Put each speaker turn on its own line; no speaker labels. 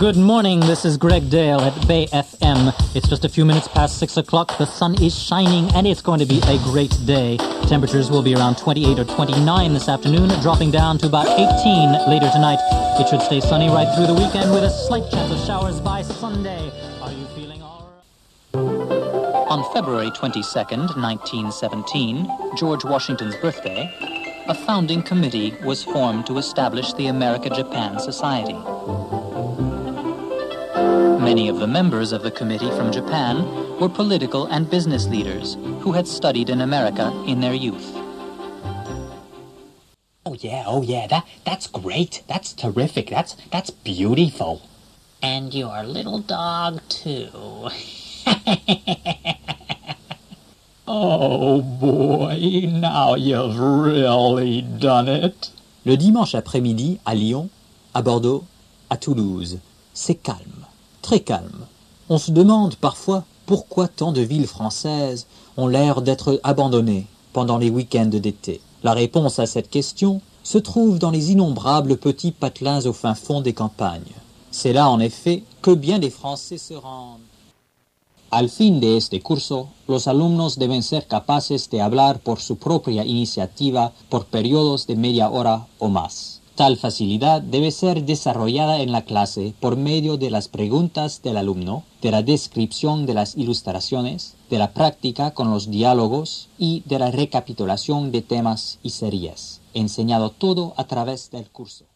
Good morning, this is Greg Dale at Bay FM. It's just a few minutes past 6 o'clock. The sun is shining and it's going to be a great day. Temperatures will be around 28 or 29 this afternoon, dropping down to about 18 later tonight. It should stay sunny right through the weekend with a slight chance of showers by Sunday. Are you feeling all right? On February 22nd, 1917, George Washington's birthday, a founding committee was formed to establish the America-Japan Society. Many of the members of the committee from Japan were political and business leaders who had studied in America in their youth.
Oh yeah, that's great. That's terrific. That's beautiful.
And your little dog, too.
Oh boy, now you've really done it.
Le dimanche après-midi, à Lyon, à Bordeaux, à Toulouse, c'est calme, très calme. On se demande parfois pourquoi tant de villes françaises ont l'air d'être abandonnées pendant les week-ends d'été. La réponse à cette question se trouve dans les innombrables petits patelins au fin fond des campagnes. C'est là, en effet, que bien des Français se rendent. Al fin de este curso, los alumnos deben ser capaces de hablar por su propia iniciativa por periodos de media hora o más. Tal facilidad debe ser desarrollada en la clase por medio de las preguntas del alumno, de la descripción de las ilustraciones, de la práctica con los diálogos y de la recapitulación de temas y series, enseñado todo a través del curso.